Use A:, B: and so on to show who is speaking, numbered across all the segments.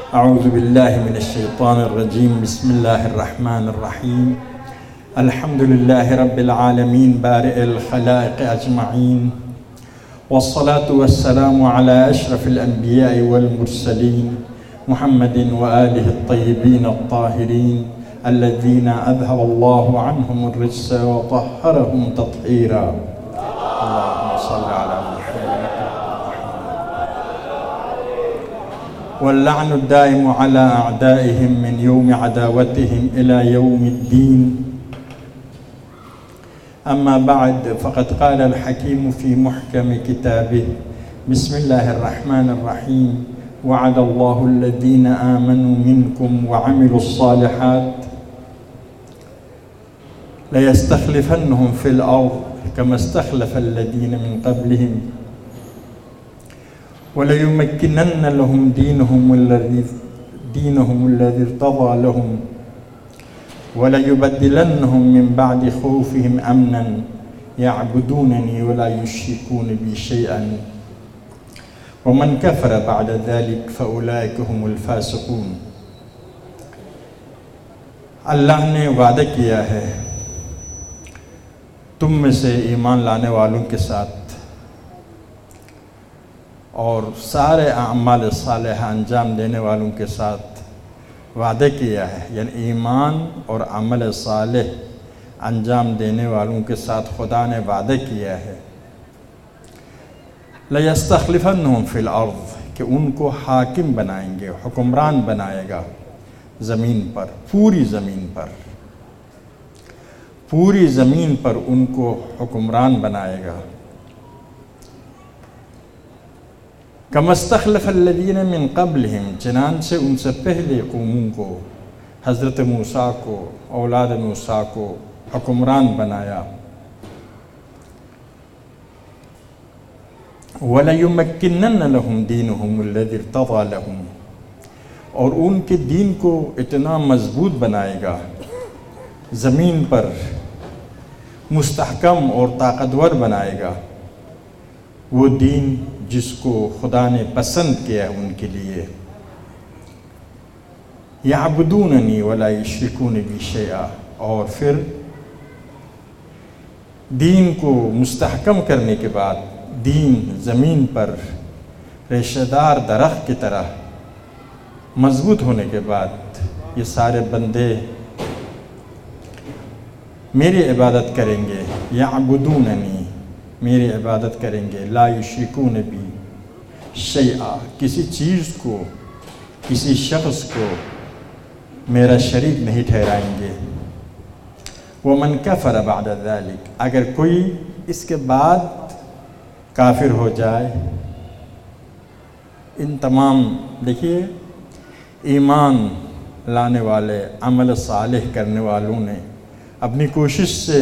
A: اعوذ باللہ من الشیطان الرجیم بسم اللہ الرحمن الرحیم الحمد للہ رب العالمین بارئ الخلائق اجمعین والصلاة والسلام على اشرف الانبیاء والمرسلین محمد وآلہ الطیبین الطاہرین الذین اذهب اللہ عنہم الرجس وطہرہم تطہیرا اللہم صل علی محمد واللعن الدائم على أعدائهم من يوم عداوتهم إلى يوم الدين. أما بعد فقد قال الحكيم في محكم كتابه بسم الله الرحمن الرحيم وعد الله الذين آمنوا منكم وعملوا الصالحات ليستخلفنهم في الأرض كما استخلف الذين من قبلهم وَلَيُمَكِّنَنَّ لَهُمْ دِينَهُمُ الَّذِي ارْتَضَىٰ لَهُمْ وَلَيُبَدِّلَنَّهُم مِّن بَعْدِ خَوْفِهِمْ أَمْنًا يَعْبُدُونَنِي وَلَا يُشْرِكُونَ بِي شَيْئًا وَمَنْ كَفَرَ بَعْدَ ذَلِكَ فَأُولَٰئِكَ هُمُ الْفَاسِقُونَ. اللہ نے وعدہ کیا ہے تم میں سے ایمان لانے والوں کے ساتھ اور سارے اعمال صالحہ انجام دینے والوں کے ساتھ وعدہ کیا ہے، یعنی ایمان اور عمل صالح انجام دینے والوں کے ساتھ خدا نے وعدہ کیا ہے لَيَسْتَخْلِفَنَّهُمْ فِي الْأَرْضِ کہ ان کو حاکم بنائیں گے، حکمران بنائے گا زمین پر، پوری زمین پر ان کو حکمران بنائے گا. كَمَا اسْتَخْلَفَ الَّذِينَ مِن قَبْلِهِمْ چنانچہ ان سے پہلے قوموں کو، حضرت موسیٰ کو، اولاد موسیٰ کو حکمران بنایا. وَلَيُمَكِّنَنَّ لَهُمْ دِينُهُمُ الَّذِي ارْتَضَىٰ لَهُمْ اور ان کے دین کو اتنا مضبوط بنائے گا، زمین پر مستحکم اور طاقتور بنائے گا، وہ دین جس کو خدا نے پسند کیا ہے ان کے لیے. یعبدوننی ولا یشرکون بی شیئا اور پھر دین کو مستحکم کرنے کے بعد، دین زمین پر ریشہ دار درخت کی طرح مضبوط ہونے کے بعد یہ سارے بندے میری عبادت کریں گے. یعبدوننی میری عبادت کریں گے، لا یشرکون بی شیئا کسی چیز کو، کسی شخص کو میرا شریک نہیں ٹھہرائیں گے. وَمَنْ كَفَرَ بَعْدَ ذَلِكَ اگر کوئی اس کے بعد کافر ہو جائے. ان تمام دیکھیے ایمان لانے والے، عمل صالح کرنے والوں نے اپنی کوشش سے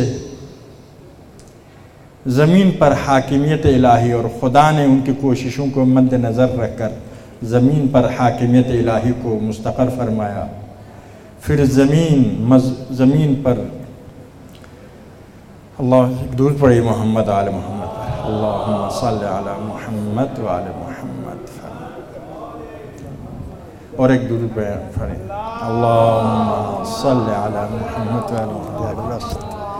A: زمین پر حاکمیت الہی، اور خدا نے ان کی کوششوں کو مد نظر رکھ کر زمین پر حاکمیت الہی کو مستقر فرمایا. پھر زمین پر اللہ درود پڑھی محمد آل محمد، اللہم صلی علی محمد وآل محمد، اور ایک درود پڑھی اللہم صلی علی محمد وآل محمد.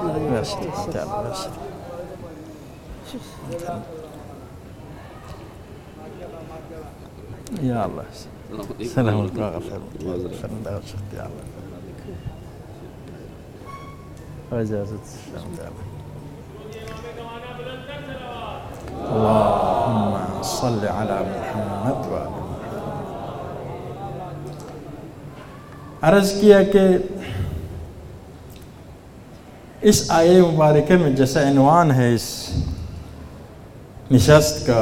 A: یا اللہ سلام علیکم اللہم صلی علی محمد وآل محمد. عرض کیا کہ اس آیہ مبارکہ میں جیسا عنوان ہے اس نشست کا،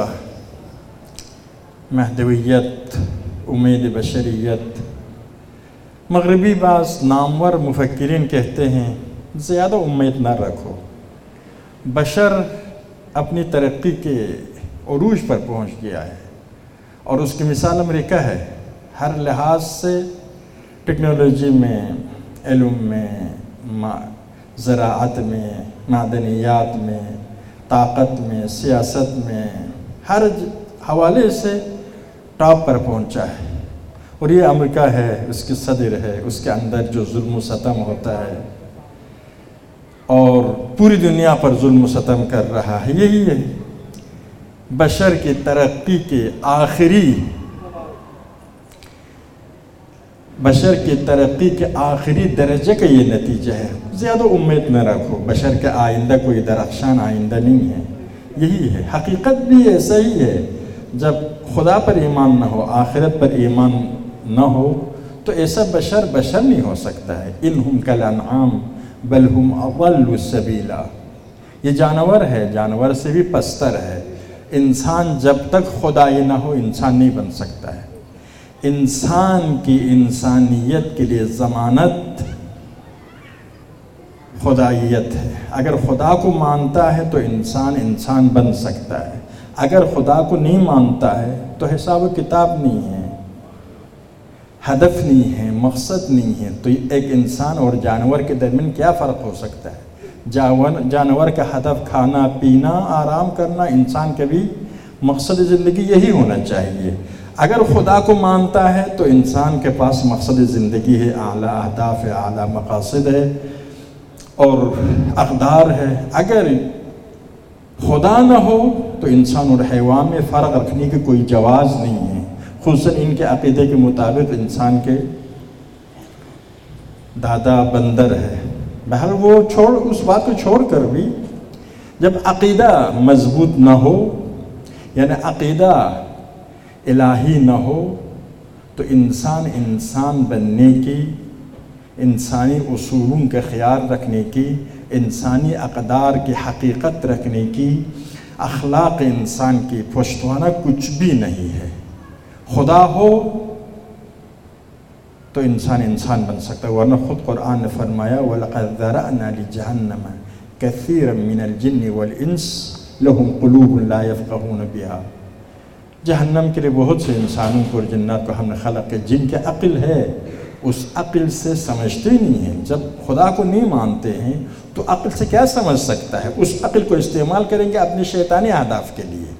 A: مہدویت، امید بشریت، مغربی بعض نامور مفکرین کہتے ہیں زیادہ امید نہ رکھو، بشر اپنی ترقی کے عروج پر پہنچ گیا ہے اور اس کی مثال امریکہ ہے. ہر لحاظ سے ٹیکنالوجی میں، علم میں، زراعت میں، معدنیات میں، طاقت میں، سیاست میں، ہر حوالے سے ٹاپ پر پہنچا ہے. اور یہ امریکہ ہے، اس کے صدر ہے، اس کے اندر جو ظلم و ستم ہوتا ہے اور پوری دنیا پر ظلم و ستم کر رہا ہے، یہی ہے بشر کی ترقی کے آخری درجے کا یہ نتیجہ ہے۔ زیادہ امید نہ رکھو، بشر کا آئندہ کوئی درخشان آئندہ نہیں ہے، یہی ہے حقیقت بھی ایسا ہی ہے۔ جب خدا پر ایمان نہ ہو، آخرت پر ایمان نہ ہو تو ایسا بشر نہیں ہو سکتا ہے۔ انہم کالانعام بل ہم اضل سبیلا، یہ جانور ہے، جانور سے بھی پستر ہے۔ انسان جب تک خدائی نہ ہو انسان نہیں بن سکتا ہے۔ انسان کی انسانیت کے لیے ضمانت خدائیت ہے۔ اگر خدا کو مانتا ہے تو انسان بن سکتا ہے، اگر خدا کو نہیں مانتا ہے تو حساب و کتاب نہیں ہے، ہدف نہیں ہے، مقصد نہیں ہے۔ تو ایک انسان اور جانور کے درمیان کیا فرق ہو سکتا ہے؟ جانور کا ہدف کھانا پینا آرام کرنا، انسان کا بھی مقصد زندگی یہی ہونا چاہیے۔ اگر خدا کو مانتا ہے تو انسان کے پاس مقصد زندگی ہے، اعلیٰ اہداف ہے، اعلیٰ مقاصد ہے اور اقدار ہے۔ اگر خدا نہ ہو تو انسان اور حیوان میں فرق رکھنے کی کوئی جواز نہیں ہے، خصوصاً ان کے عقیدے کے مطابق انسان کے دادا بندر ہے۔ بہرحال وہ اس بات کو چھوڑ کر بھی جب عقیدہ مضبوط نہ ہو، یعنی عقیدہ الہی نہ ہو، تو انسان بننے کی، انسانی اصولوں کا خیال رکھنے کی، انسانی اقدار کی حقیقت رکھنے کی، اخلاق انسان کی پشتوانہ کچھ بھی نہیں ہے۔ خدا ہو تو انسان بن سکتا ہے، ورنہ خود قرآن نے فرمایا وَلَقَدْ ذَرَأْنَا لِجَهَنَّمَ كَثِيرًا مِنَ الْجِنِّ وَالْإِنسِ لَهُمْ قُلُوبٌ لَا يَفْقَهُونَ بِهَا، جہنم کے لیے بہت سے انسانوں کو اور جنات کو ہم نے خلق کے، جن کے عقل ہے اس عقل سے سمجھتے نہیں ہیں۔ جب خدا کو نہیں مانتے ہیں تو عقل سے کیا سمجھ سکتا ہے؟ اس عقل کو استعمال کریں گے اپنے شیطانی اہداف کے لیے۔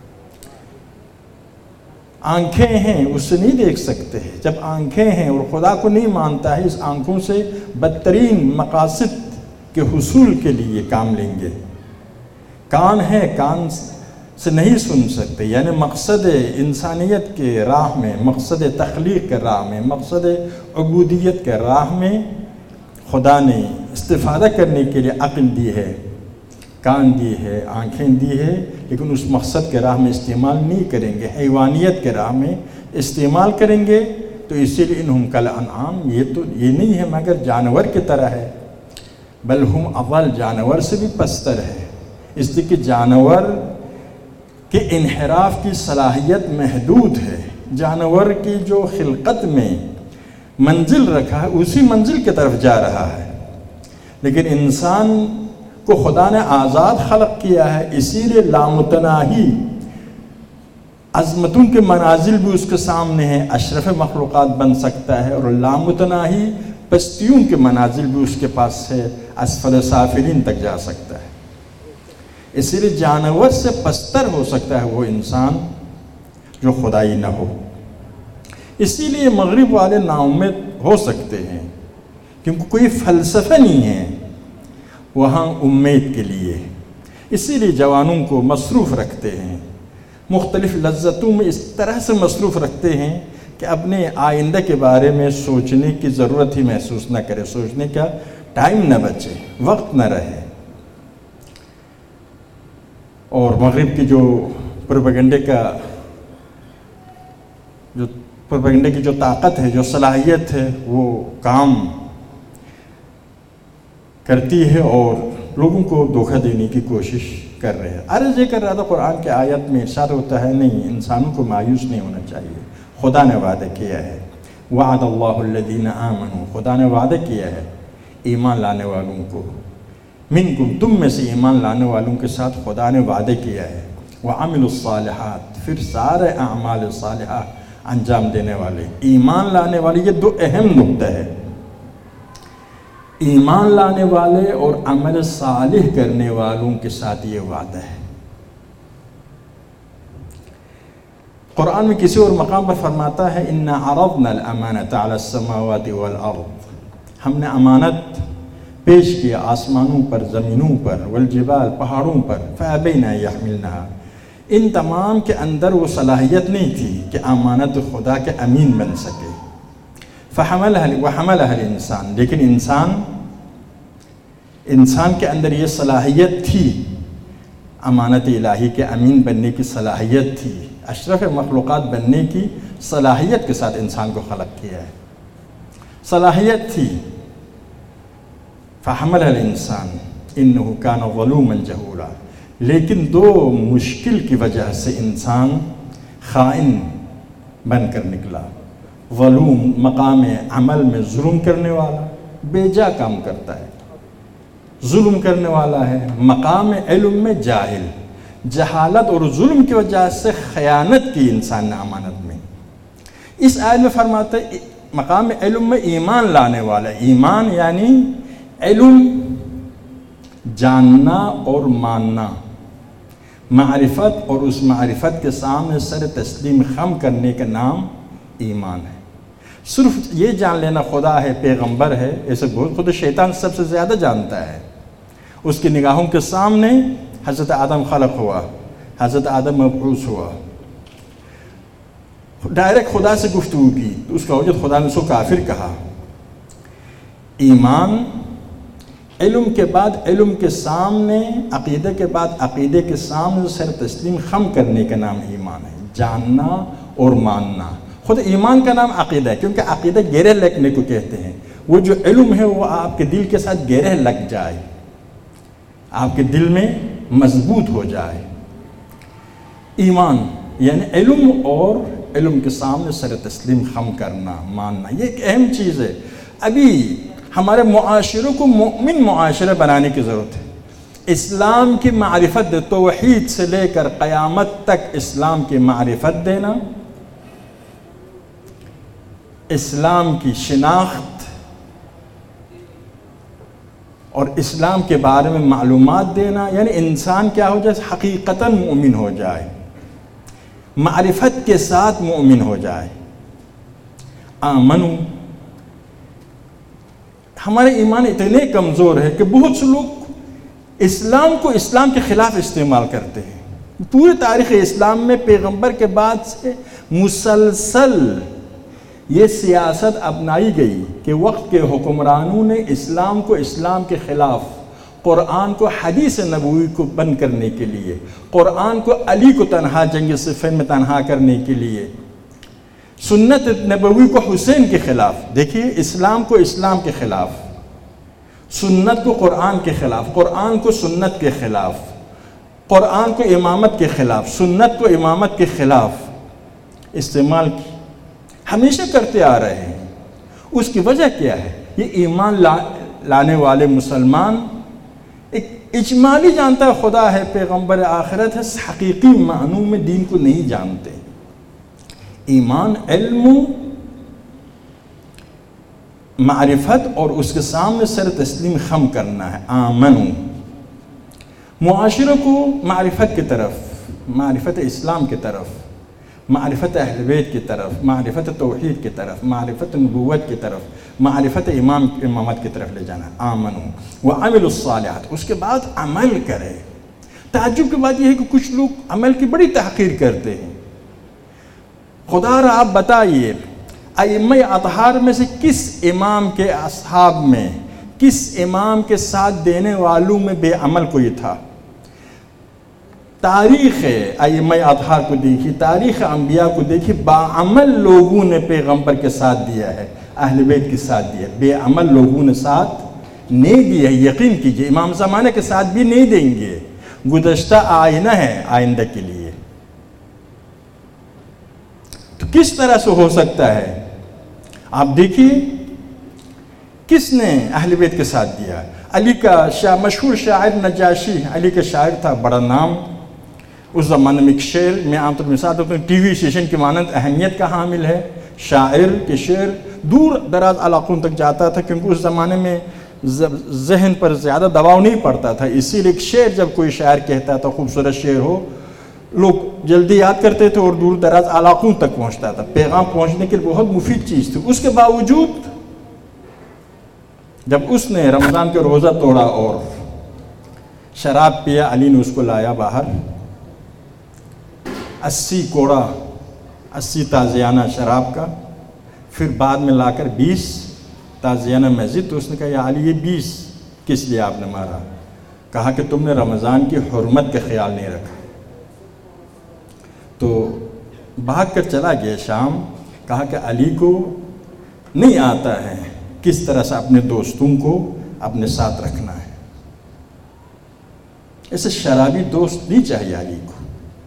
A: آنکھیں ہیں، اس سے نہیں دیکھ سکتے ہیں۔ جب آنکھیں ہیں اور خدا کو نہیں مانتا ہے، اس آنکھوں سے بدترین مقاصد کے حصول کے لیے کام لیں گے۔ کان ہے، کان سے نہیں سن سکتے، یعنی مقصد انسانیت کے راہ میں، مقصد تخلیق کے راہ میں، مقصد عبودیت کے راہ میں خدا نے استفادہ کرنے کے لیے عقل دی ہے، کان دی ہے، آنکھیں دی ہے، لیکن اس مقصد کے راہ میں استعمال نہیں کریں گے، حیوانیت کے راہ میں استعمال کریں گے۔ تو اسی لیے انہم کالانعام، یہ نہیں ہے مگر جانور کی طرح ہے، بل ہم اضل، جانور سے بھی پستر ہے۔ اس لیے کہ جانور کہ انحراف کی صلاحیت محدود ہے، جانور کی جو خلقت میں منزل رکھا ہے اسی منزل کی طرف جا رہا ہے، لیکن انسان کو خدا نے آزاد خلق کیا ہے، اسی لیے لامتناہی عظمتوں کے منازل بھی اس کے سامنے ہیں، اشرف مخلوقات بن سکتا ہے، اور لامتناہی پستیوں کے منازل بھی اس کے پاس ہے، اسفل سافلین تک جا سکتا ہے۔ اسی لیے جانور سے پستر ہو سکتا ہے وہ انسان جو خدائی نہ ہو۔ اسی لیے مغرب والے نا امید ہو سکتے ہیں، کیونکہ کوئی فلسفہ نہیں ہے وہاں امید کے لیے۔ اسی لیے جوانوں کو مصروف رکھتے ہیں، مختلف لذتوں میں اس طرح سے مصروف رکھتے ہیں کہ اپنے آئندہ کے بارے میں سوچنے کی ضرورت ہی محسوس نہ کرے، سوچنے کا ٹائم نہ بچے، وقت نہ رہے۔ اور مغرب کی جو پروپیگنڈے کی جو طاقت ہے، جو صلاحیت ہے، وہ کام کرتی ہے اور لوگوں کو دھوکہ دینے کی کوشش کر رہے ہیں۔ عرض یہ کر رہا تھا، قرآن کے آیت میں ارشاد ہوتا ہے نہیں، انسانوں کو مایوس نہیں ہونا چاہیے، خدا نے وعدہ کیا ہے، وعد اللہ الذین آمنوا، خدا نے وعدہ کیا ہے ایمان لانے والوں کو، منکم، تم میں سے ایمان لانے والوں کے ساتھ خدا نے وعدہ کیا ہے، وعملوا الصالحات، پھر سارے اعمال صالحہ انجام دینے والے، ایمان لانے والے۔ یہ دو اہم نقطہ ہے، ایمان لانے والے اور عمل صالح کرنے والوں کے ساتھ یہ وعدہ ہے۔ قرآن میں کسی اور مقام پر فرماتا ہے اِنَّا عَرَضْنَا الْأَمَانَةَ عَلَى السَّمَاوَاتِ وَالْأَرْضِ، ہم نے امانت پیش کیا آسمانوں پر، زمینوں پر، والجبال پہاڑوں پر، فَأَبَيْنَا يَحْمِلْنَهَا، ان تمام کے اندر وہ صلاحیت نہیں تھی کہ امانت خدا کے امین بن سکے۔ وَحَمَلَهَا الْإِنسان، لیکن انسان کے اندر یہ صلاحیت تھی، امانت الہی کے امین بننے کی صلاحیت تھی، اشرف مخلوقات بننے کی صلاحیت کے ساتھ انسان کو خلق کیا ہے، صلاحیت تھی۔ فَحَمَلَهَا الْإِنسان إِنَّهُ كَانَ ظَلُومًا جَهُولًا، لیکن دو مشکل کی وجہ سے انسان خائن بن کر نکلا۔ ظلوم مقام عمل میں ظلم کرنے والا، بے جا کام کرتا ہے، ظلم کرنے والا ہے۔ مقام علم میں جاہل، جہالت اور ظلم کی وجہ سے خیانت کی انسان نے امانت میں۔ اس آیت میں فرماتا ہے مقام علم میں ایمان لانے والا، ایمان یعنی علم جاننا اور ماننا، معرفت، اور اس معرفت کے سامنے سر تسلیم خم کرنے کا نام ایمان ہے۔ صرف یہ جان لینا خدا ہے، پیغمبر ہے، ایسے بہت، خود شیطان سب سے زیادہ جانتا ہے۔ اس کی نگاہوں کے سامنے حضرت آدم خلق ہوا، حضرت آدم مبعوث ہوا، ڈائریکٹ خدا سے گفتگو کی، تو اس کا وجود خدا نے اس کو کافر کہا۔ ایمان علم کے بعد علم کے سامنے، عقیدے کے بعد عقیدے کے سامنے سر تسلیم خم کرنے کا نام ایمان ہے، جاننا اور ماننا۔ خود ایمان کا نام عقیدہ ہے، کیونکہ عقیدہ گہرے لگنے کو کہتے ہیں۔ وہ جو علم ہے وہ آپ کے دل کے ساتھ گہرے لگ جائے، آپ کے دل میں مضبوط ہو جائے۔ ایمان یعنی علم اور علم کے سامنے سر تسلیم خم کرنا، ماننا، یہ ایک اہم چیز ہے۔ ابھی ہمارے معاشروں کو مؤمن معاشرہ بنانے کی ضرورت ہے۔ اسلام کی معرفت، توحید سے لے کر قیامت تک اسلام کی معرفت دینا، اسلام کی شناخت اور اسلام کے بارے میں معلومات دینا، یعنی انسان کیا ہو جائے، حقیقتاً مومن ہو جائے، معرفت کے ساتھ مومن ہو جائے۔ آمنو، ہمارے ایمان اتنے کمزور ہے کہ بہت سے لوگ اسلام کو اسلام کے خلاف استعمال کرتے ہیں۔ پورے تاریخ اسلام میں پیغمبر کے بعد سے مسلسل یہ سیاست اپنائی گئی کہ وقت کے حکمرانوں نے اسلام کو اسلام کے خلاف، قرآن کو حدیث نبوی کو بند کرنے کے لیے، قرآن کو علی کو تنہا جنگ صفین میں تنہا کرنے کے لیے، سنت نبوی کو حسین کے خلاف، دیکھیے اسلام کو اسلام کے خلاف، سنت کو قرآن کے خلاف، قرآن کو سنت کے خلاف، قرآن کو امامت کے خلاف، سنت کو امامت کے خلاف استعمال کی، ہمیشہ کرتے آ رہے ہیں۔ اس کی وجہ کیا ہے؟ یہ ایمان لانے والے مسلمان ایک اجمالی جانتا ہے خدا ہے، پیغمبر آخرت ہے، حقیقی معنوں میں دین کو نہیں جانتے۔ ایمان علم، معرفت اور اس کے سامنے سر تسلیم خم کرنا ہے۔ آمنو، معاشروں کو معرفت کی طرف، معرفت اسلام کی طرف، معرفت اہل بیت کی طرف، معرفت توحید کی طرف، معرفت نبوت کی طرف، معرفت امامت کی طرف لے جانا۔ آمنو وعملوا الصالحات، اس کے بعد عمل کرے۔ تعجب کی بات یہ ہے کہ کچھ لوگ عمل کی بڑی تحقیر کرتے ہیں۔ خدا را آپ بتائیے ائمہ اطہار میں سے کس امام کے اصحاب میں، کس امام کے ساتھ دینے والوں میں بے عمل کوئی تھا؟ تاریخ ائمہ اطہار کو دیکھی، تاریخ انبیاء کو دیکھی، باعمل لوگوں نے پیغمبر کے ساتھ دیا ہے، اہل بیت کے ساتھ دیا ہے، بے عمل لوگوں نے ساتھ نہیں دیا ہے۔ یقین کیجئے امام زمانے کے ساتھ بھی نہیں دیں گے، گزشتہ آئینہ ہے آئندہ کے لیے۔ تو کس طرح سے ہو سکتا ہے؟ آپ دیکھیے کس نے اہل بیت کے ساتھ دیا؟ علی کا مشہور شاعر نجاشی، علی کا شاعر تھا، بڑا نام اس زمانے میں۔ ایک شعر میں عام طور مثال دیتا ہوں، ٹی وی اسٹیشن کی مانند اہمیت کا حامل ہے۔ شاعر کے شعر دور دراز علاقوں تک جاتا تھا، کیونکہ اس زمانے میں ذہن پر زیادہ دباؤ نہیں پڑتا تھا، اسی لیے ایک شعر جب کوئی شاعر کہتا تھا، خوبصورت شعر ہو، لوگ جلدی یاد کرتے تھے اور دور دراز علاقوں تک پہنچتا تھا، پیغام پہنچنے کے لیے بہت مفید چیز تھی۔ اس کے باوجود جب اس نے رمضان کے روزہ توڑا اور شراب پیا، علی نے اس کو لایا باہر، 80 کوڑا 80 تازیانہ شراب کا، پھر بعد میں لا کر 20 تازیانہ مسجد۔ تو اس نے کہا یا علی یہ 20 کس لیے آپ نے مارا؟ کہا کہ تم نے رمضان کی حرمت کا خیال نہیں رکھا۔ تو بھاگ کر چلا گیا شام، کہا کہ علی کو نہیں آتا ہے کس طرح سے اپنے دوستوں کو اپنے ساتھ رکھنا ہے، ایسے شرابی دوست نہیں چاہیے علی کو۔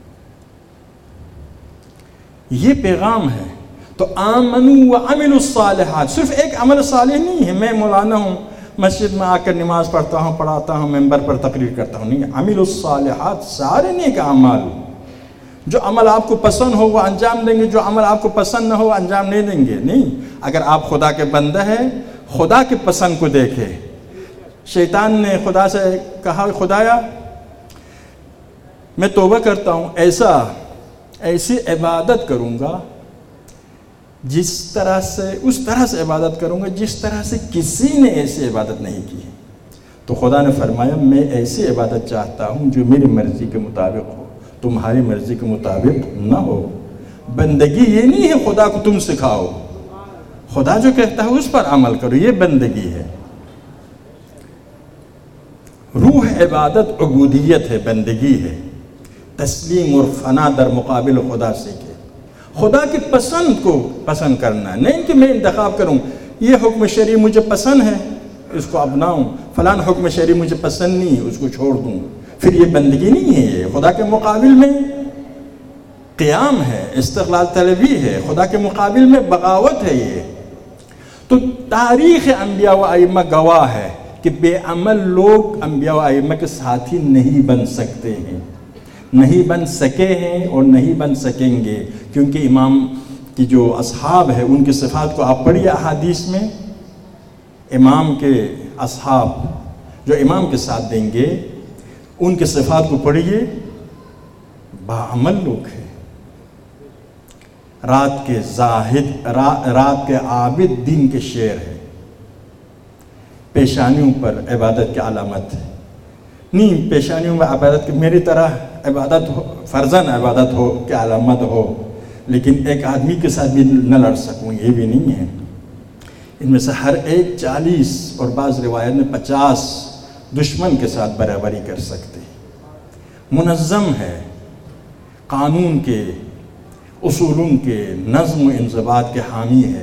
A: یہ پیغام ہے۔ تو آمنوا وعملوا الصالحات، صرف ایک عمل صالح نہیں ہے میں مولانا ہوں، مسجد میں آ کر نماز پڑھتا ہوں، پڑھاتا ہوں، ممبر پر تقریر کرتا ہوں، نہیں، عملوا الصالحات، سارے نیک اعمال۔ جو عمل آپ کو پسند ہو وہ انجام دیں گے، جو عمل آپ کو پسند نہ ہو انجام نہیں دیں گے۔ نہیں، اگر آپ خدا کے بندہ ہیں، خدا کے پسند کو دیکھے۔ شیطان نے خدا سے کہا خدایا میں توبہ کرتا ہوں، ایسی عبادت کروں گا اس طرح سے عبادت کروں گا جس طرح سے کسی نے ایسی عبادت نہیں کی۔ تو خدا نے فرمایا میں ایسی عبادت چاہتا ہوں جو میری مرضی کے مطابق ہو، تمہاری مرضی کے مطابق نہ ہو۔ بندگی یہ نہیں ہے خدا کو تم سکھاؤ، خدا جو کہتا ہے اس پر عمل کرو، یہ بندگی ہے۔ روح عبادت عبودیت ہے، بندگی ہے، تسلیم اور فنا در مقابل خدا سے کے خدا کی پسند کو پسند کرنا، نہیں کہ میں انتخاب کروں یہ حکم شرعی مجھے پسند ہے اس کو اپناؤں، فلان حکم شرعی مجھے پسند نہیں اس کو چھوڑ دوں، پھر یہ بندگی نہیں ہے، یہ خدا کے مقابل میں قیام ہے، استقلال طلبی ہے، خدا کے مقابل میں بغاوت ہے۔ یہ تو تاریخ انبیاء و ائمہ گواہ ہے کہ بے عمل لوگ انبیاء و ائمہ کے ساتھی نہیں بن سکتے ہیں، نہیں بن سکے ہیں اور نہیں بن سکیں گے، کیونکہ امام کی جو اصحاب ہے ان کی صفات کو آپ پڑھیے احادیث میں، امام کے اصحاب جو امام کے ساتھ دیں گے ان کے صفات کو پڑھیے، باعمل لوگ ہیں، رات کے زاہد، رات کے عابد، دن کے شیر ہے، پیشانیوں پر عبادت کی علامت ہے، نہیں پیشانیوں میں عبادت کی میری طرح عبادت ہو، فرضاً عبادت ہو کہ علامت ہو، لیکن ایک آدمی کے ساتھ بھی نہ لڑ سکوں، یہ بھی نہیں ہے۔ ان میں سے ہر ایک 40 اور بعض روایت میں 50 دشمن کے ساتھ برابری کر سکتے، منظم ہے، قانون کے، اصولوں کے، نظم و انضباط کے حامی ہے۔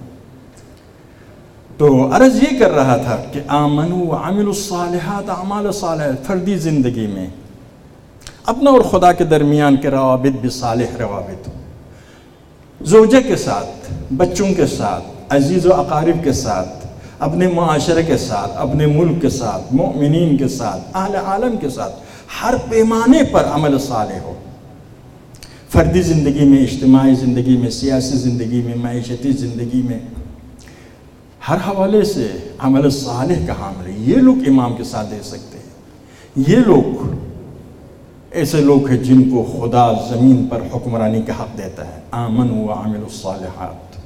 A: تو عرض یہ کر رہا تھا کہ آمنوا وعملوا الصالحات، اعمال صالح فردی زندگی میں اپنا اور خدا کے درمیان کے روابط بھی صالح روابط ہوں، زوجہ کے ساتھ، بچوں کے ساتھ، عزیز و اقارب کے ساتھ، اپنے معاشرے کے ساتھ، اپنے ملک کے ساتھ، مؤمنین کے ساتھ، اہل عالم کے ساتھ، ہر پیمانے پر عمل صالح ہو، فردی زندگی میں، اجتماعی زندگی میں، سیاسی زندگی میں، معیشتی زندگی میں، ہر حوالے سے عمل صالح کا حامل ہے۔ یہ لوگ امام کے ساتھ دے سکتے ہیں، یہ لوگ ایسے لوگ ہیں جن کو خدا زمین پر حکمرانی کا حق دیتا ہے۔ آمنوا وعملوا الصالحات،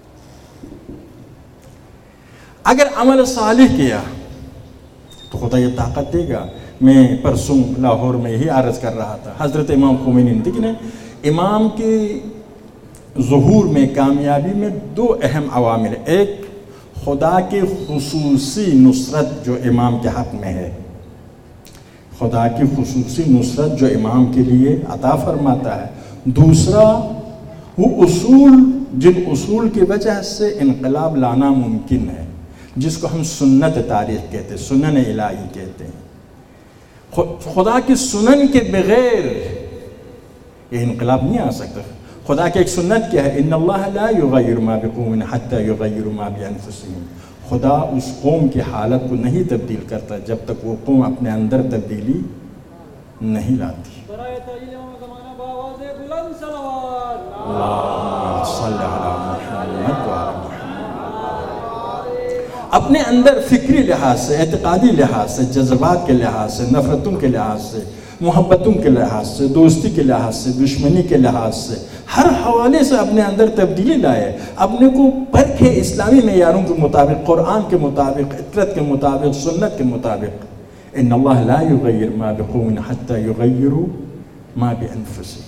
A: اگر عمل صالح کیا تو خدا یہ طاقت دے گا۔ میں پرسوں لاہور میں یہی عرض کر رہا تھا، حضرت امام خمینی نے دیکھیں امام کے ظہور میں، کامیابی میں 2 اہم عوامل، ایک خدا کی خصوصی نصرت جو امام کے حق میں ہے، خدا کی خصوصی نصرت جو امام کے لیے عطا فرماتا ہے، دوسرا وہ اصول، جن اصول کی وجہ سے انقلاب لانا ممکن ہے، جس کو ہم سنت تاریخ کہتے ہیں، سنن الہی کہتے ہیں۔ خدا کی سنن کے بغیر یہ انقلاب نہیں آ سکتا۔ خدا کی ایک سنت کیا ہے؟ ان اللہ لا یغیر ما بقوم حتی یغیر ما بانفسہم، خدا اس قوم کی حالت کو نہیں تبدیل کرتا جب تک وہ قوم اپنے اندر تبدیلی نہیں لاتی۔ اللہم صلی علی محمد وعلی محمد۔ اپنے اندر فکری لحاظ سے، اعتقادی لحاظ سے، جذبات کے لحاظ سے، نفرتوں کے لحاظ سے محبتوں کے لحاظ سے، دوستی کے لحاظ سے، دشمنی کے لحاظ سے، ہر حوالے سے اپنے اندر تبدیلی لائے، اپنے کو پرکھے اسلامی معیاروں کے مطابق، قرآن کے مطابق، فطرت کے مطابق، سنت کے مطابق۔ ان اللہ لا یغیر ما بقوم حتی یغیروا ما بانفسہم۔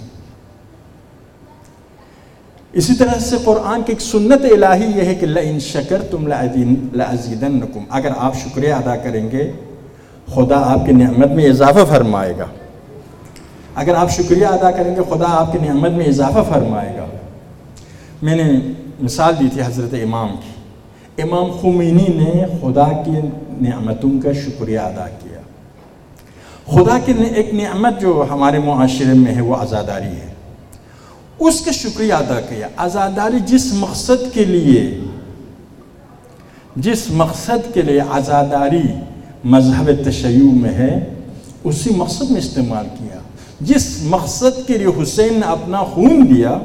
A: اسی طرح سے قرآن کی ایک سنت الہی یہ ہے کہ لئن شکرتم لازیدنکم، اگر آپ شکریہ ادا کریں گے خدا آپ کی نعمت میں اضافہ فرمائے گا۔ اگر آپ شکریہ ادا کریں گے خدا آپ کی نعمت میں اضافہ فرمائے گا۔ میں نے مثال دی تھی حضرت امام کی، امام خمینی نے خدا کی نعمتوں کا شکریہ ادا کیا۔ خدا کی ایک نعمت جو ہمارے معاشرے میں ہے وہ عزاداری ہے، اس کا شکریہ ادا کیا۔ عزاداری جس مقصد کے لیے عزاداری مذہب تشیع میں ہے اسی مقصد میں استعمال کیا۔ جس مقصد کے لیے حسین نے اپنا خون دیا،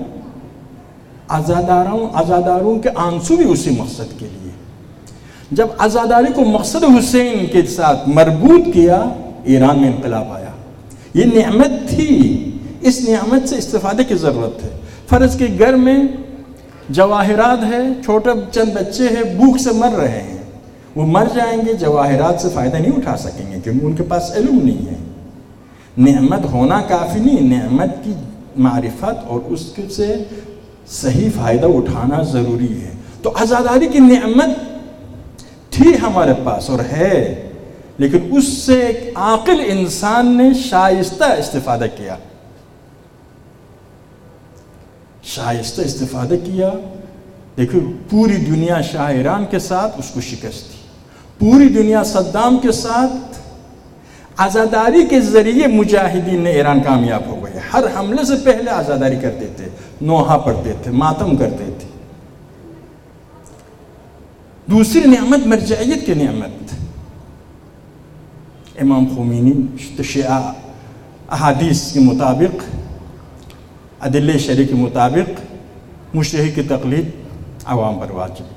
A: عزاداروں کے آنسو بھی اسی مقصد کے لیے۔ جب عزاداری کو مقصد حسین کے ساتھ مربوط کیا، ایران میں انقلاب آیا۔ یہ نعمت تھی، اس نعمت سے استفادے کی ضرورت ہے۔ فرض کے گھر میں جواہرات ہے، چھوٹے چند بچے ہیں بھوک سے مر رہے ہیں، وہ مر جائیں گے، جواہرات سے فائدہ نہیں اٹھا سکیں گے کیونکہ ان کے پاس علم نہیں ہے۔ نعمت ہونا کافی نہیں، نعمت کی معرفت اور اس سے صحیح فائدہ اٹھانا ضروری ہے۔ تو عزاداری کی نعمت تھی ہمارے پاس اور ہے، لیکن اس سے ایک عاقل انسان نے شائستہ استفادہ کیا، شائستہ استفادہ کیا۔ دیکھو پوری دنیا شاہ ایران کے ساتھ اس کو شکست دی، پوری دنیا صدام کے ساتھ عزاداری کے ذریعے مجاہدین نے ایران کامیاب ہو گئے۔ ہر حملے سے پہلے عزاداری کرتے تھے، نوحہ پڑھتے تھے، ماتم کرتے تھے۔ دوسری نعمت مرجعیت کی نعمت، امام خمینی شیعہ احادیث کے مطابق، ادلہ شرعی کے مطابق مجتہد کی تقلید عوام پر واجب۔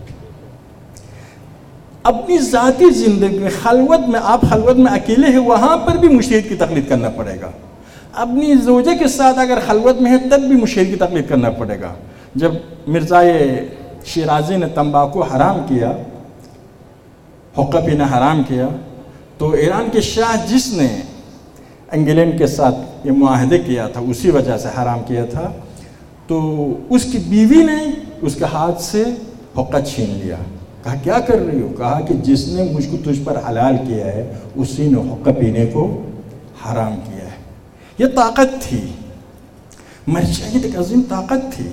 A: اپنی ذاتی زندگی میں خلوت میں، آپ خلوت میں اکیلے ہیں، وہاں پر بھی مجتہد کی تقلید کرنا پڑے گا۔ اپنی زوجہ کے ساتھ اگر خلوت میں ہے تب بھی مجتہد کی تقلید کرنا پڑے گا۔ جب مرزا شیرازی نے تمباکو حرام کیا، حقہ پینا حرام کیا، تو ایران کے شاہ جس نے انگلینڈ کے ساتھ یہ معاہدے کیا تھا اسی وجہ سے حرام کیا تھا، تو اس کی بیوی نے اس کے ہاتھ سے حقہ چھین لیا۔ کہا کیا کر رہی ہو؟ کہا کہ جس نے مجھ کو تجھ پر حلال کیا ہے اسی نے حقہ پینے کو حرام کیا ہے۔ یہ طاقت تھی، مرجعیت ایک عظیم طاقت تھی۔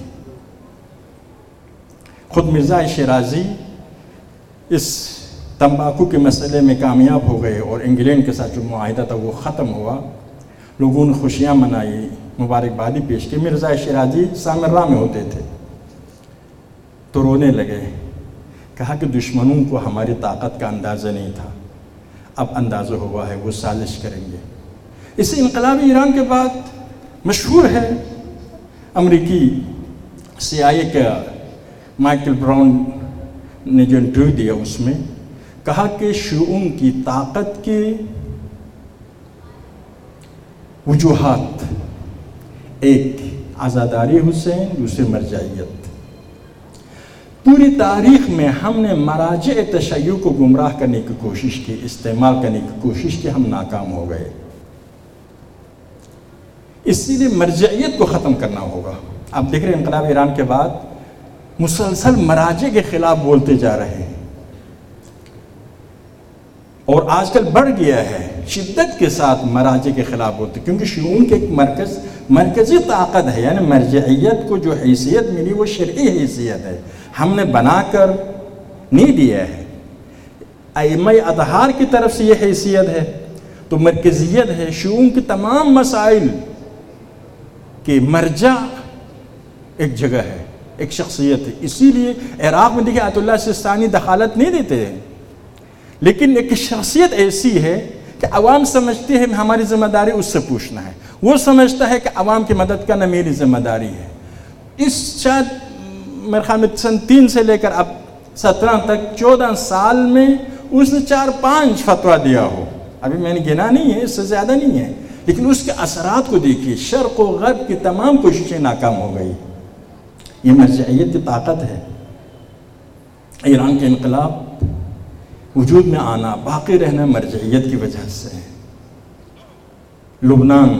A: خود مرزا شیرازی اس تمباکو کے مسئلے میں کامیاب ہو گئے اور انگلینڈ کے ساتھ جو معاہدہ تھا وہ ختم ہوا، لوگوں نے خوشیاں منائی، مبارکبادی پیش کی۔ مرزا شیرازی سامراء میں ہوتے تھے تو رونے لگے، کہا کہ دشمنوں کو ہماری طاقت کا اندازہ نہیں تھا، اب اندازہ ہوا ہے، وہ سازش کریں گے۔ اس سے انقلاب ایران کے بعد مشہور ہے، امریکی CIA کا مائیکل براؤن نے جو انٹرویو دیا اس میں کہا کہ شیعوں کی طاقت کے وجوہات، ایک عزاداری حسین، دوسری مرجعیت۔ پوری تاریخ میں ہم نے مراجع تشیع کو گمراہ کرنے کی کوشش کی، استعمال کرنے کی کوشش کی، ہم ناکام ہو گئے۔ اسی لیے مرجعیت کو ختم کرنا ہوگا۔ آپ دیکھ رہے ہیں انقلاب ایران کے بعد مسلسل مراجع کے خلاف بولتے جا رہے ہیں، اور آج کل بڑھ گیا ہے، شدت کے ساتھ مراجع کے خلاف بولتے، کیونکہ شیعوں کے ایک مرکزی طاقت ہے، یعنی مرجعیت کو جو حیثیت ملی وہ شرعی حیثیت ہے، ہم نے بنا کر نہیں دیا ہے۔ ائمہ اطہار کی طرف سے یہ حیثیت ہے، تو مرکزیت ہے، شیعوں کی تمام مسائل کے مرجع ایک جگہ ہے، ایک شخصیت ہے۔ اسی لیے عراق میں دیکھیں آیت اللہ سستانی دخالت نہیں دیتے ہیں، لیکن ایک شخصیت ایسی ہے کہ عوام سمجھتے ہیں ہماری ذمہ داری اس سے پوچھنا ہے، وہ سمجھتا ہے کہ عوام کی مدد کرنا میری ذمہ داری ہے۔ اس شاید میرے خیال میں سن 3 سے لے کر اب 17 تک 14 سال میں اس نے 4-5 فتویٰ دیا ہو، ابھی میں نے گنا نہیں ہے، اس سے زیادہ نہیں ہے، لیکن اس کے اثرات کو دیکھیے، شرق و غرب کی تمام کوششیں ناکام ہو گئی۔ یہ مرجعیت کی طاقت ہے۔ ایران کے انقلاب وجود میں آنا، باقی رہنا مرجعیت کی وجہ سے ہے۔ لبنان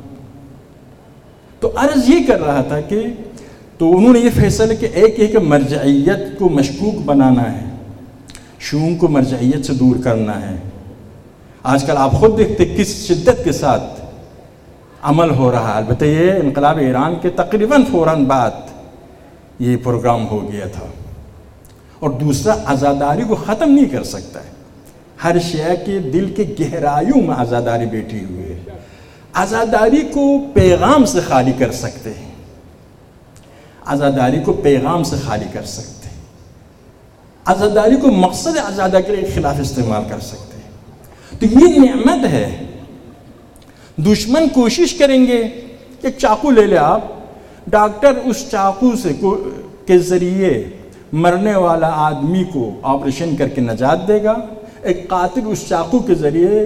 A: تو عرض یہ کر رہا تھا کہ تو انہوں نے یہ فیصلہ کہ ایک مرجعیت کو مشکوک بنانا ہے، شیوعوں کو مرجعیت سے دور کرنا ہے۔ آج کل آپ خود دیکھتے کس شدت کے ساتھ عمل ہو رہا ہے۔ البتہ یہ انقلاب ایران کے تقریباً فوراً بعد یہ پروگرام ہو گیا تھا۔ اور دوسرا، عزاداری کو ختم نہیں کر سکتا ہے۔ ہر شیعہ کے دل کے گہرائیوں میں عزاداری بیٹھی ہوئی ہے۔ عزاداری کو پیغام سے خالی کر سکتے ہیں، عزاداری کو پیغام سے خالی کر سکتے ہیں، عزاداری کو مقصد عزاداری کے خلاف استعمال کر سکتے ہیں۔ تو یہ نعمت ہے۔ دشمن کوشش کریں گے، ایک چاقو لے لے آپ، ڈاکٹر اس چاقو سے کے ذریعے مرنے والا آدمی کو آپریشن کر کے نجات دے گا، ایک قاتل اس چاقو کے ذریعے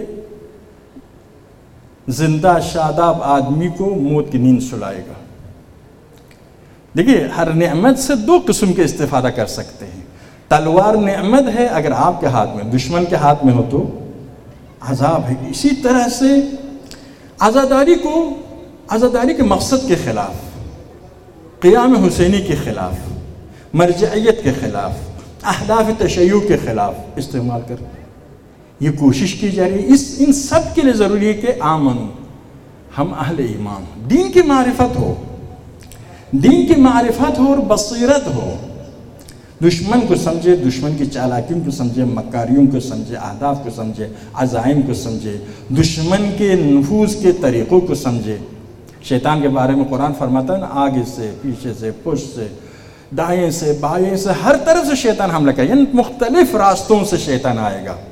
A: زندہ شاداب آدمی کو موت کی نیند سلائے گا۔ دیکھیے، ہر نعمت سے دو قسم کے استفادہ کر سکتے ہیں۔ تلوار نعمت ہے اگر آپ کے ہاتھ میں، دشمن کے ہاتھ میں ہو تو عذاب ہے۔ اسی طرح سے عزاداری کے مقصد کے خلاف، قیام حسینی کے خلاف، مرجعیت کے خلاف، اہداف تشیع کے خلاف استعمال کر یہ کوشش کی جا رہی ہے۔ ان سب کے لیے ضروری ہے کہ آمنو، ہم اہل ایمان، دین کی معرفت ہو، دین کی معرفت ہو اور بصیرت ہو۔ دشمن کو سمجھے، دشمن کی چالاکیوں کو سمجھے، مکاریوں کو سمجھے، اہداف کو سمجھے، عزائم کو سمجھے، دشمن کے نفوذ کے طریقوں کو سمجھے۔ شیطان کے بارے میں قرآن فرماتا ہے نا، آگے سے، پیچھے سے، پشت سے، دائیں سے، بائیں سے، ہر طرف سے شیطان حملہ کرے، یعنی مختلف راستوں سے شیطان آئے گا۔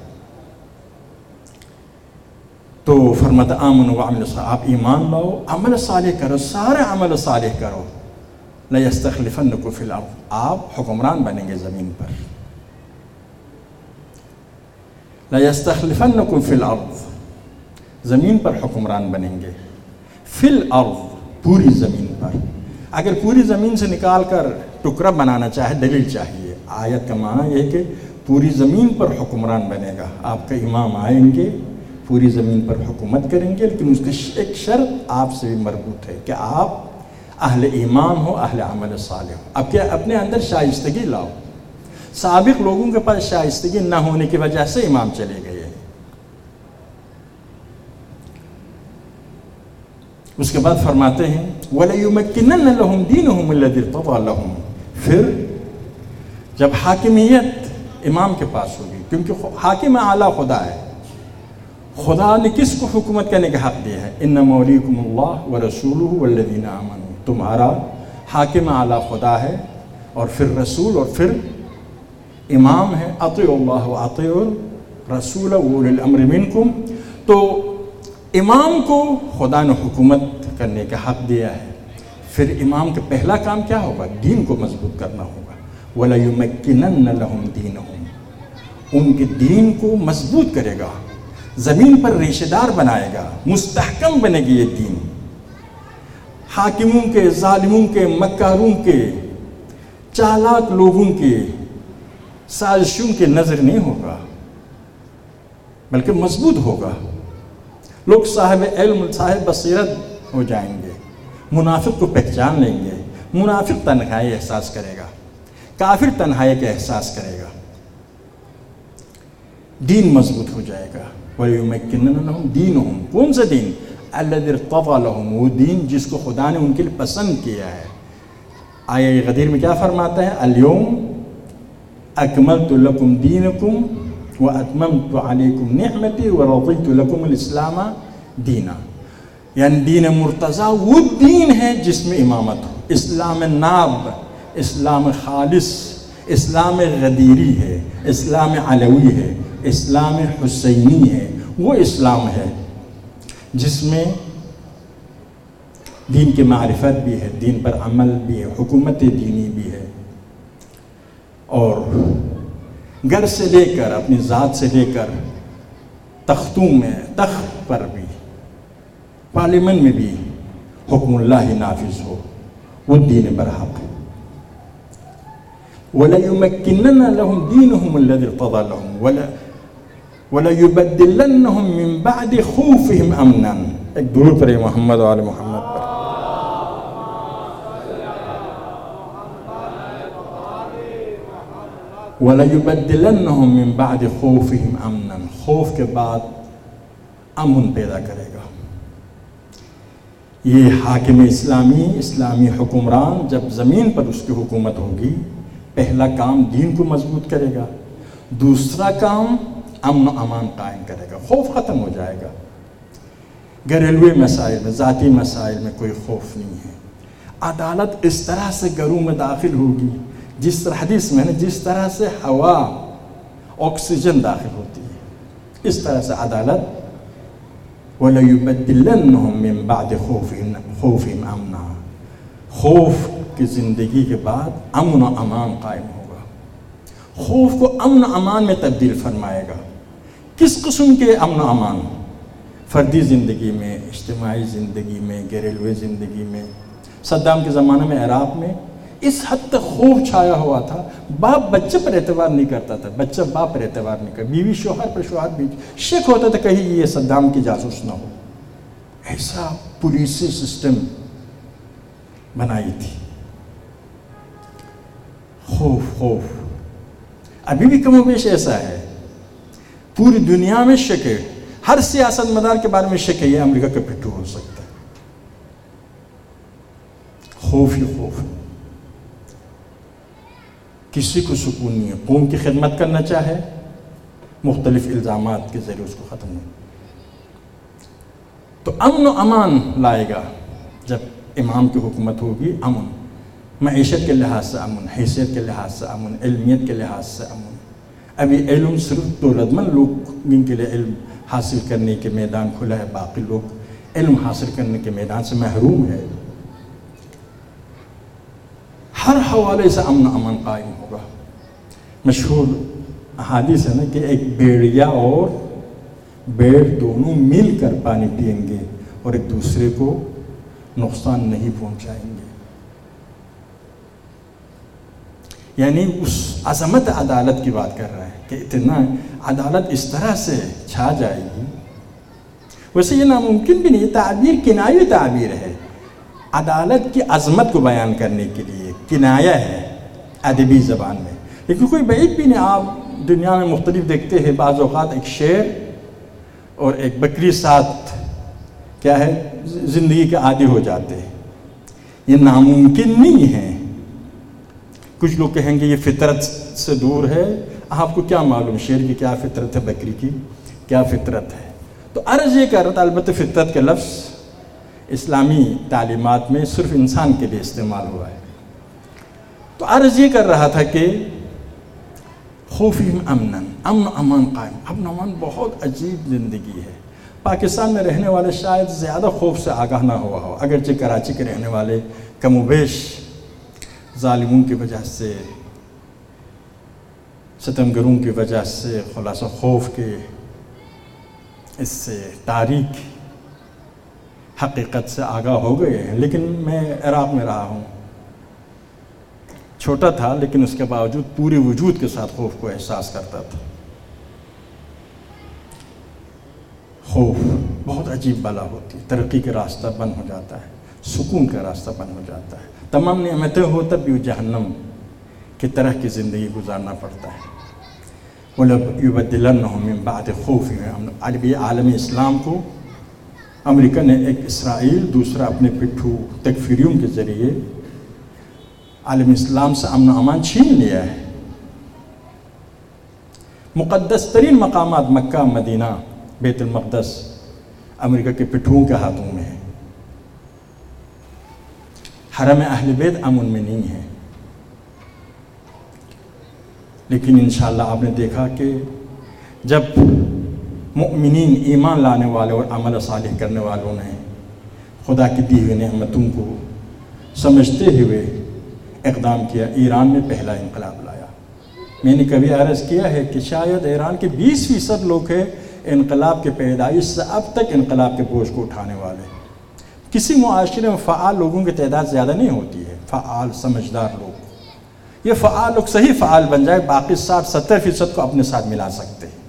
A: تو فرماتا آمنوا وعملوا الصالحات، آپ ایمان لاؤ، عمل صالح کرو، سارے عمل صالح کرو۔ لَيَسْتَخْلِفَنَّكُمْ فِي الْأَرْضِ، آپ حکمران بنیں گے زمین پر۔ لَيَسْتَخْلِفَنَّكُمْ فِي الْأَرْضِ، زمین پر حکمران بنیں گے۔ فِي الْأَرْضِ، پوری زمین پر۔ اگر پوری زمین سے نکال کر ٹکڑا بنانا چاہے، دلیل چاہیے۔ آیت کا معنی یہ ہے کہ پوری زمین پر حکمران بنے گا، آپ کا امام آئیں گے، پوری زمین پر حکومت کریں گے، لیکن اس کا ایک شرط آپ سے بھی مربوط ہے کہ آپ اہل ایمان ہو، اہل عمل صالح ہو۔ اب کیا اپنے اندر شائستگی لاؤ۔ سابق لوگوں کے پاس شائستگی نہ ہونے کی وجہ سے امام چلے گئے۔ اس کے بعد فرماتے ہیں وَلَيُمَكِّنَنَّ لَهُمْ دِينُهُمُ الَّذِي ارْتَضَىٰ لَهُمْ، پھر جب حاکمیت امام کے پاس ہوگی، کیونکہ حاکم اعلیٰ خدا ہے، خدا نے کس کو حکومت کرنے کا حق دیا ہے؟ اِنَّمَا وَلِيُّكُمُ اللَّهُ وَرَسُولُهُ وَالَّذِينَ آمَنُوا، تمہارا حاکم اعلیٰ خدا ہے، اور پھر رسول، اور پھر امام ہے۔ اطیعوا اللہ واطیعوا الرسول وأولی الامر منکم، تو امام کو خدا نے حکومت کرنے کا حق دیا ہے۔ پھر امام کا پہلا کام کیا ہوگا؟ دین کو مضبوط کرنا ہوگا۔ وَلَيُمَكِّنَنَّ لَهُمْ دِينَهُمْ، ان کے دین کو مضبوط کرے گا، زمین پر ریشہ دار بنائے گا، مستحکم بنے گی یہ دین۔ حاکموں کے، ظالموں کے، مکاروں کے، چالاک لوگوں کے سازشوں کے نظر نہیں ہوگا، بلکہ مضبوط ہوگا۔ لوگ صاحب علم، صاحب بصیرت ہو جائیں گے، منافق کو پہچان لیں گے۔ منافق تنہائی احساس کرے گا، کافر تنہائی کا احساس کرے گا، دین مضبوط ہو جائے گا۔ وَلِيُمَكِّنَنَّ لَهُمْ دِينُهُمْ، کون سا دین؟ الَّذِي ارْتَضَىٰ لَهُمْ، وہ دین جس کو خدا نے ان کے لیے پسند کیا ہے۔ آیہ غدیر میں کیا فرماتا ہے؟ الْيَوْمَ أَكْمَلْتُ لَكُمْ دِينَكُمْ وَأَتْمَمْتُ عَلَيْكُمْ نِعْمَتِي وَرَضِيتُ لَكُمُ الْإِسْلَامَ دِينًا، یعنی دین مرتضیٰ وہ دین ہے جس میں امامت ہو، اسلام ناب، اسلام خالص، اسلام غدیری ہے، اسلام علوی ہے، اسلام حسینی ہے، وہ اسلام ہے جس میں دین کی معرفت بھی ہے، دین پر عمل بھی ہے، حکومت دینی بھی ہے، اور گھر سے لے کر، اپنی ذات سے لے کر تختوں میں، تخت پر بھی پارلیمنٹ میں بھی حکم اللہ نافذ ہو، وہ دین برحق ہے۔ وَلَيُمَكِّنَنَّ لَهُمْ دِينُهُمُ الَّذِي ارْتَضَىٰ لَهُمْ وَلَيُبَدِّلَنَّهُم مِّن بَعْدِ خَوْفِهِمْ أَمْنًا۔ ایک درود پڑھیں محمد و آل محمد پر۔ وَلَيُبَدِّلَنَّهُم مِّن بَعْدِ خَوْفِهِمْ أَمْنًا، خوف کے بعد امن پیدا کرے گا۔ یہ حاکم اسلامی حکمران جب زمین پر اس کی حکومت ہوگی، پہلا کام دین کو مضبوط کرے گا، دوسرا کام امن و امان قائم کرے گا، خوف ختم ہو جائے گا۔ گھریلو مسائل میں، ذاتی مسائل میں کوئی خوف نہیں ہے۔ عدالت اس طرح سے گھروں میں داخل ہوگی جس طرح حدیث میں نے جس طرح سے ہوا آکسیجن داخل ہوتی ہے، اس طرح سے عدالت وَلَيُبَدِّلَنَّهُم مِّن بَعْدِ خَوْفِهِمْ أَمْنًا، خوف کی زندگی کے بعد امن و امان قائم ہوگا، خوف کو امن و امان میں تبدیل فرمائے گا۔ کس قسم کے امن و امان؟ فردی زندگی میں، اجتماعی زندگی میں، گھریلو زندگی میں۔ صدام کے زمانے میں عراق میں اس حد تک خوف چھایا ہوا تھا، باپ بچے پر اعتبار نہیں کرتا تھا، بچہ باپ پر اعتبار نہیں کرتا، بیوی شوہر پر، شوہر بیوی، شک ہوتا تھا کہیں یہ صدام کی جاسوس نہ ہو۔ ایسا پولیسی سسٹم بنائی تھی۔ خوف ابھی بھی کم و بیش ایسا ہے، پوری دنیا میں شک ہے، ہر سیاست مدار کے بارے میں شک ہے یہ امریکہ کا پٹھو ہو سکتا ہے۔ خوف ہی خوف، کسی کو سکون نہیں ہے۔ قوم کی خدمت کرنا چاہے، مختلف الزامات کے ذریعے اس کو ختم نہیں۔ تو امن و امان لائے گا جب امام کی حکومت ہوگی، امن، معیشت کے لحاظ سے امن، حیثیت کے لحاظ سے امن، علمیت کے لحاظ سے امن۔ ابھی علم صرف دولتمند لوگ جن کے لیے علم حاصل کرنے کے میدان کھلا ہے، باقی لوگ علم حاصل کرنے کے میدان سے محروم ہے۔ ہر حوالے سے امن و امان قائم ہوگا۔ مشہور حدیث ہے نا کہ ایک بھیڑیا اور بیڑ دونوں مل کر پانی پئیں گے اور ایک دوسرے کو نقصان نہیں پہنچائیں گے۔ یعنی اس عظمت عدالت کی بات کر رہا ہے کہ اتنا عدالت اس طرح سے چھا جائے گی۔ ویسے یہ ناممکن بھی نہیں، تعبیر کنائی تعبیر ہے، عدالت کی عظمت کو بیان کرنے کے لیے کنایا ہے ادبی زبان میں، لیکن کوئی بعید بھی نہیں۔ آپ دنیا میں مختلف دیکھتے ہیں، بعض اوقات ایک شیر اور ایک بکری ساتھ کیا ہے زندگی کے عادی ہو جاتے ہیں۔ یہ ناممکن نہیں ہے۔ کچھ لوگ کہیں گے یہ فطرت سے دور ہے، آپ کو کیا معلوم شیر کی کیا فطرت ہے، بکری کی کیا فطرت ہے؟ تو عرض یہ کر رہا تھا، البتہ فطرت کا لفظ اسلامی تعلیمات میں صرف انسان کے لیے استعمال ہوا ہے۔ تو عرض یہ کر رہا تھا کہ خوفہم امنن، امن و امان قائم۔ امن و امان بہت عجیب زندگی ہے۔ پاکستان میں رہنے والے شاید زیادہ خوف سے آگاہ نہ ہوا ہو، اگرچہ کراچی کے رہنے والے کم و بیش ظالموں کی وجہ سے، ستمگروں کی وجہ سے، خلاصہ خوف کے اس سے تاریک حقیقت سے آگاہ ہو گئے ہیں۔ لیکن میں عراق میں رہا ہوں، چھوٹا تھا لیکن اس کے باوجود پورے وجود کے ساتھ خوف کو احساس کرتا تھا۔ خوف بہت عجیب بلا ہوتی ہے، ترقی کا راستہ بند ہو جاتا ہے، سکون کا راستہ بند ہو جاتا ہے، تمام نعمتیں ہو تب بھی جہنم کی طرح کی زندگی گزارنا پڑتا ہے۔ وَلَيُبَدِّلَنَّهُم مِّن بَعْدِ خَوْفِهِمْ، عالم اسلام کو امریکہ نے ایک اسرائیل، دوسرا اپنے پٹھو تکفیریوں کے ذریعے عالم اسلام سے امن و امان چھین لیا ہے۔ مقدس ترین مقامات مکہ، مدینہ، بیت المقدس امریکہ کے پٹھوؤں کے ہاتھوں میں ہے۔ حرم اہل بیت امن میں نہیں ہے۔ لیکن انشاءاللہ آپ نے دیکھا کہ جب مؤمنین، ایمان لانے والے اور عمل صالح کرنے والوں نے خدا کی دی ہوئی نعمتوں کو سمجھتے ہوئے اقدام کیا، ایران میں پہلا انقلاب لایا۔ میں نے کبھی عرض کیا ہے کہ شاید ایران کے 20% لوگ ہیں انقلاب کے پیدائش سے اب تک انقلاب کے بوجھ کو اٹھانے والے، کسی معاشرے میں فعال لوگوں کی تعداد زیادہ نہیں ہوتی ہے، فعال سمجھدار لوگ، یہ فعال لوگ صحیح فعال بن جائے، باقی 60-70% کو اپنے ساتھ ملا سکتے ہیں۔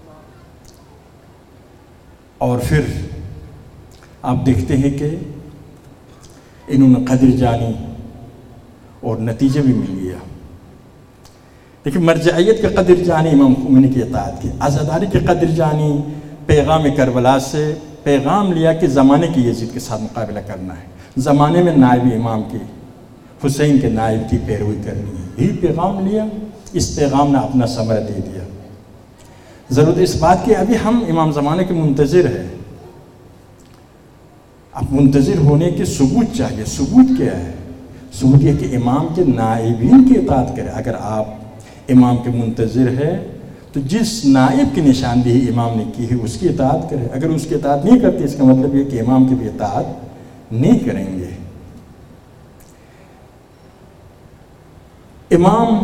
A: اور پھر آپ دیکھتے ہیں کہ انہوں نے قدر جانی اور نتیجے بھی مل گیا۔ لیکن مرجعیت کی قدر جانی امام خمینی کی اطاعت کی، عزاداری کی قدر جانی پیغام کربلا سے پیغام لیا کہ زمانے کی یزید کے ساتھ مقابلہ کرنا ہے، زمانے میں نائب امام کی، حسین کے نائب کی پیروی کرنی ہے، یہی پیغام لیا۔ اس پیغام نے اپنا ثمرہ دے دیا۔ ضرورت اس بات کی ابھی ہم امام زمانے کے منتظر ہیں، اب منتظر ہونے کے ثبوت چاہیے۔ ثبوت کیا ہے؟ ثبوت یہ کہ امام کے نائبین کی اطاعت کرے۔ اگر آپ امام کے منتظر ہے تو جس نائب کی نشاندہی امام نے کی ہے اس کی اطاعت کرے۔ اگر اس کی اطاعت نہیں کرتے اس کا مطلب یہ کہ امام کی بھی اطاعت نہیں کریں گے۔ امام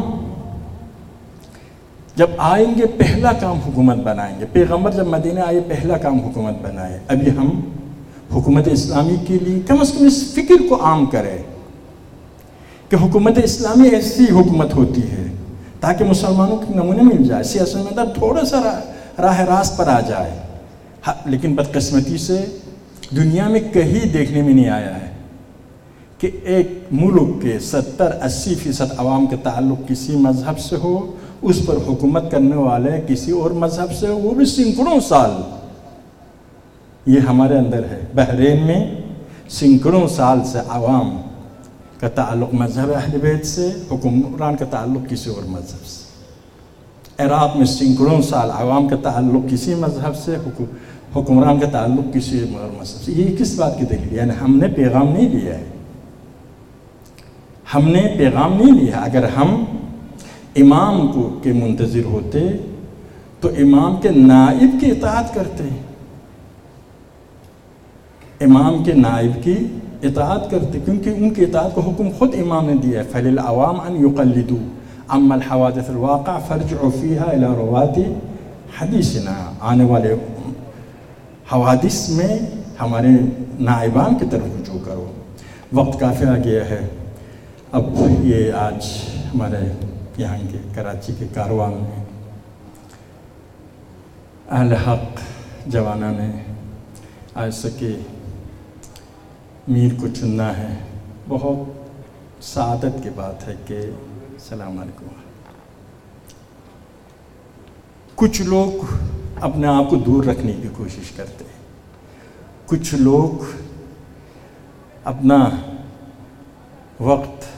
A: جب آئیں گے پہلا کام حکومت بنائیں گے۔ پیغمبر جب مدینہ آئے پہلا کام حکومت بنائے۔ ابھی ہم حکومت اسلامی کے لیے کم از کم اس فکر کو عام کریں کہ حکومت اسلامی ایسی حکومت ہوتی ہے تاکہ مسلمانوں کے نمونے مل جائے، سیاست میں تھوڑا سا راہ راست پر آ جائے۔ لیکن بدقسمتی سے دنیا میں کہیں دیکھنے میں نہیں آیا ہے کہ ایک ملک کے 70-80% عوام کے تعلق کسی مذہب سے ہو، اس پر حکومت کرنے والے کسی اور مذہب سے ہو، وہ بھی سینکڑوں سال۔ یہ ہمارے اندر ہے۔ بحرین میں سینکڑوں سال سے عوام کا تعلق مذہب اہل بیت سے، حکمران کا تعلق کسی اور مذہب سے۔ عراق میں سینکڑوں سال عوام کا تعلق کسی مذہب سے، حکمران کا تعلق کسی اور مذہب سے۔ یہ کس بات کی دلیل؟ یعنی ہم نے پیغام نہیں دیا ہے، ہم نے پیغام نہیں لیا۔ اگر ہم امام کو کے منتظر ہوتے تو امام کے نائب کی اطاعت کرتے، امام کے نائب کی اطاعت کرتے، کیونکہ ان کی اطاعت کو حکم خود امام نے دیا ہے۔ فَلِلْعَوَامِ أَن يُقَلِّدُوا أَمَّا الْحَوَادِثُ الْوَاقِعَةُ فَارْجِعُوا فِيهَا إِلَىٰ رُوَاةِ حَدِيثِنَا۔ آنے والے حوادث میں ہمارے نائبان کی طرف رجوع کرو۔ وقت کافی آ گیا ہے۔ اب یہ آج ہمارے یہاں کے کراچی کے کاروان میں اہل حق جوانوں نے آج سکے میر کو چننا ہے۔ بہت سعادت کی بات ہے کہ السلام علیکم۔ کچھ لوگ اپنے آپ کو دور رکھنے کی کوشش کرتے ہیں، کچھ لوگ اپنا وقت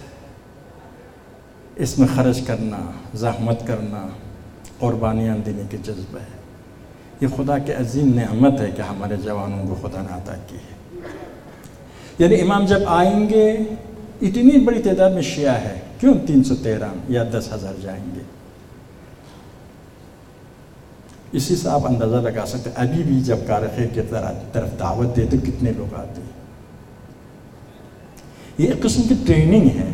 A: اس میں خرچ کرنا، زحمت کرنا، قربانیاں دینے کے جذبہ ہے۔ یہ خدا کی عظیم نعمت ہے کہ ہمارے جوانوں کو خدا نے عطا کی ہے۔ یعنی امام جب آئیں گے، اتنی بڑی تعداد میں شیعہ ہے، کیوں 313 یا 10,000 جائیں گے؟ اسی سے آپ اندازہ لگا سکتے ہیں ابھی بھی جب کار خیر کی طرف دعوت دیتے کتنے لوگ آتے ہیں۔ یہ ایک قسم کی ٹریننگ ہے،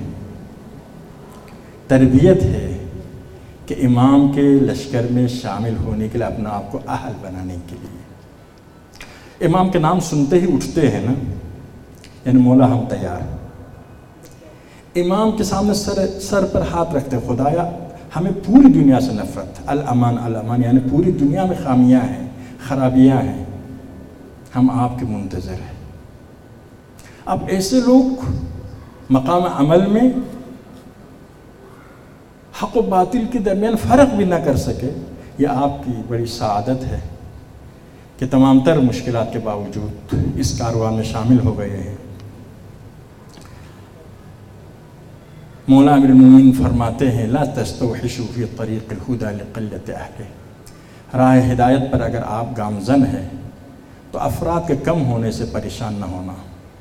A: تربیت ہے کہ امام کے لشکر میں شامل ہونے کے لیے اپنا آپ کو اہل بنانے کے لیے۔ امام کے نام سنتے ہی اٹھتے ہیں نا، یعنی مولا ہم تیار۔ امام کے سامنے سر پر ہاتھ رکھتے، خدایا ہمیں پوری دنیا سے نفرت، الامان الامان، یعنی پوری دنیا میں خامیاں ہیں، خرابیاں ہیں، ہم آپ کے منتظر ہیں۔ اب ایسے لوگ مقام عمل میں حق و باطل کے درمیان فرق بھی نہ کر سکے، یہ آپ کی بڑی سعادت ہے کہ تمام تر مشکلات کے باوجود اس کاروان میں شامل ہو گئے ہیں۔ مولا امیر المومنین فرماتے ہیں لا تستوحشوا فی طریق الہدی لقلت اہلہ، راہ ہدایت پر اگر آپ گامزن ہیں تو افراد کے کم ہونے سے پریشان نہ ہونا۔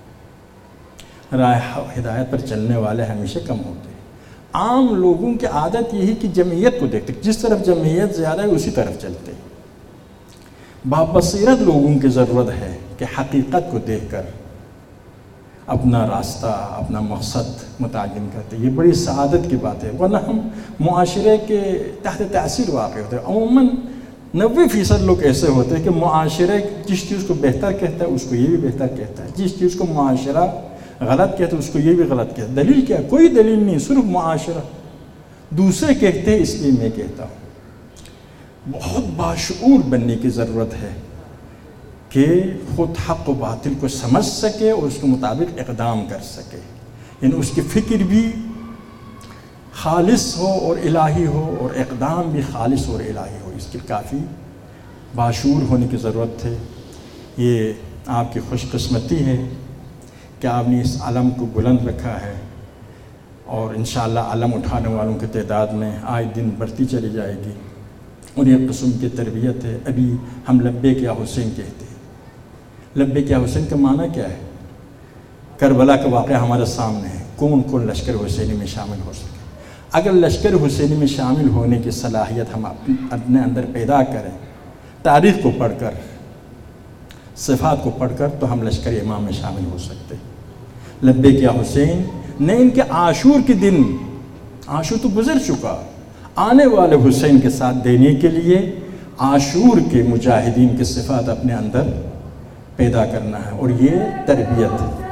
A: راہ ہدایت پر چلنے والے ہمیشہ کم ہوتے ہیں۔ عام لوگوں کی عادت یہی کہ جمعیت کو دیکھتے، جس طرف جمعیت زیادہ ہے اسی طرف چلتے۔ بابصیرت لوگوں کی ضرورت ہے کہ حقیقت کو دیکھ کر اپنا راستہ، اپنا مقصد متعین کرتے۔ یہ بڑی سعادت کی بات ہے، ورنہ ہم معاشرے کے تحت تاثیر واقع ہوتے ہیں۔ عموماً 90% لوگ ایسے ہوتے ہیں کہ معاشرے جس چیز کو بہتر کہتا ہے اس کو یہ بھی بہتر کہتا ہے، جس چیز کو معاشرہ غلط کہتا ہے اس کو یہ بھی غلط کہتا ہے۔ دلیل کیا؟ کوئی دلیل نہیں، صرف معاشرہ، دوسرے کہتے ہیں اس لیے میں کہتا ہوں۔ بہت باشعور بننے کی ضرورت ہے کہ خود حق و باطل کو سمجھ سکے اور اس کے مطابق اقدام کر سکے، یعنی اس کی فکر بھی خالص ہو اور الہی ہو اور اقدام بھی خالص اور الہی ہو، اس کی کافی باشعور ہونے کی ضرورت ہے۔ یہ آپ کی خوش قسمتی ہے کہ آپ نے اس علم کو بلند رکھا ہے، اور انشاءاللہ علم اٹھانے والوں کی تعداد میں آئے دن بڑھتی چلی جائے گی، اور یہ قسم کی تربیت ہے۔ ابھی ہم لبیک یا حسین کہتے ہیں، لبیک یا حسین کا معنی کیا ہے؟ کربلا کا واقعہ ہمارے سامنے ہے، کون کون لشکر حسینی میں شامل ہو سکے؟ اگر لشکر حسینی میں شامل ہونے کی صلاحیت ہم اپنے اندر پیدا کریں، تاریخ کو پڑھ کر، صفات کو پڑھ کر، تو ہم لشکر امام میں شامل ہو سکتے ہیں۔ لبیک یا حسین نے ان کے عاشور کے دن، عاشور تو گزر چکا، آنے والے حسین کے ساتھ دینے کے لیے عاشور کے مجاہدین کی صفات اپنے اندر پیدا کرنا ہے، اور یہ تربیت ہے۔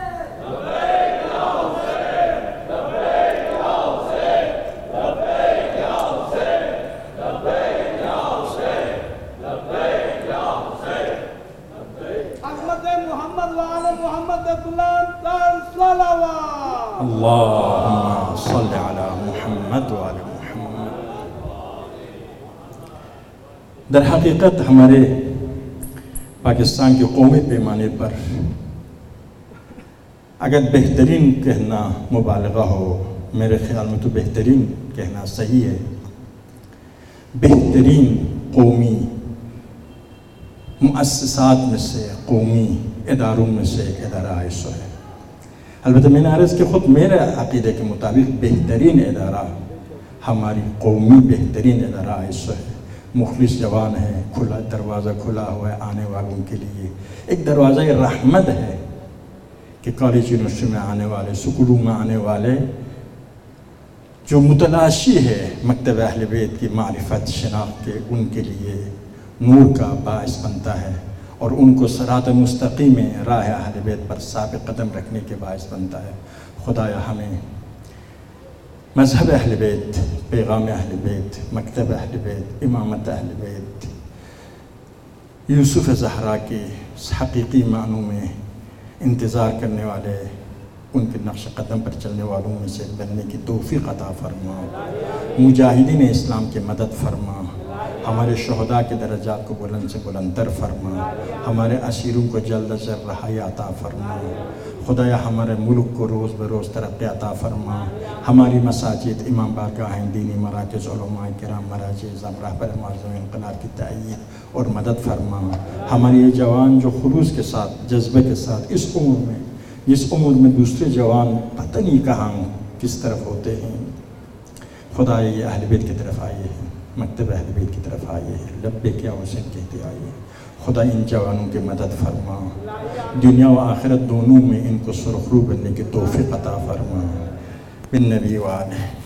A: اللہم صلی علی محمد وعلی محمد۔ در حقیقت ہمارے پاکستان کے قومی پیمانے پر اگر بہترین کہنا مبالغہ ہو، میرے خیال میں تو بہترین کہنا صحیح ہے، بہترین قومی مؤسسات میں سے، قومی اداروں میں سے ایک ادارہ آئیسو ہے۔ البتہ میں نے عرض کہ خود میرے عقیدے کے مطابق بہترین ادارہ، ہماری قومی بہترین ادارہ آئیسو ہے۔ مخلص جوان ہے، کھلا دروازہ کھلا ہوا ہے آنے والوں کے لیے، ایک دروازہ رحمت ہے کہ کالج یونیورسٹی میں آنے والے، سکولوں میں آنے والے جو متلاشی ہے مکتب اہل بیت کی معرفت شناخت کے، ان کے لیے نور کا باعث بنتا ہے، اور ان کو صراط مستقیم راہ اہل بیت پر ثابت قدم رکھنے کے باعث بنتا ہے۔ خدایا ہمیں مذہب اہل بیت، پیغام اہل بیت، مکتب اہل بیت، امامت اہل بیت، یوسف زہرا کے حقیقی معنوں میں انتظار کرنے والے، ان کے نقش قدم پر چلنے والوں میں سے بننے کی توفیق عطا فرما۔ مجاہدین اسلام کی مدد فرما، ہمارے شہداء کے درجات کو بلند سے بلندتر فرما، ہمارے اسیروں کو جلد از جلد رہائی عطا فرما۔ خدایا ہمارے ملک کو روز بروز ترقی عطا فرما، ہماری مساجد، امام بارگاہیں، دینی مراکز، علماء کرام، مراکز، رہبر معظم انقلاب کی تائید اور مدد فرما۔ ہمارے یہ جوان جو خلوص کے ساتھ، جذبے کے ساتھ اس عمر میں، جس عمر میں دوسرے جوان پتہ نہیں کہاں کس طرف ہوتے ہیں، خدایا یہ اہل بیت کی طرف آئے ہیں، مکتب اہل بیت کی طرف آئے ہیں، لبیک یا حسین کہتے آئے ہیں۔ خدا ان جوانوں کی مدد فرما، دنیا و آخرت دونوں میں ان کو سرخرو بننے کی توفیق عطا فرما، بالنبی وآلہ۔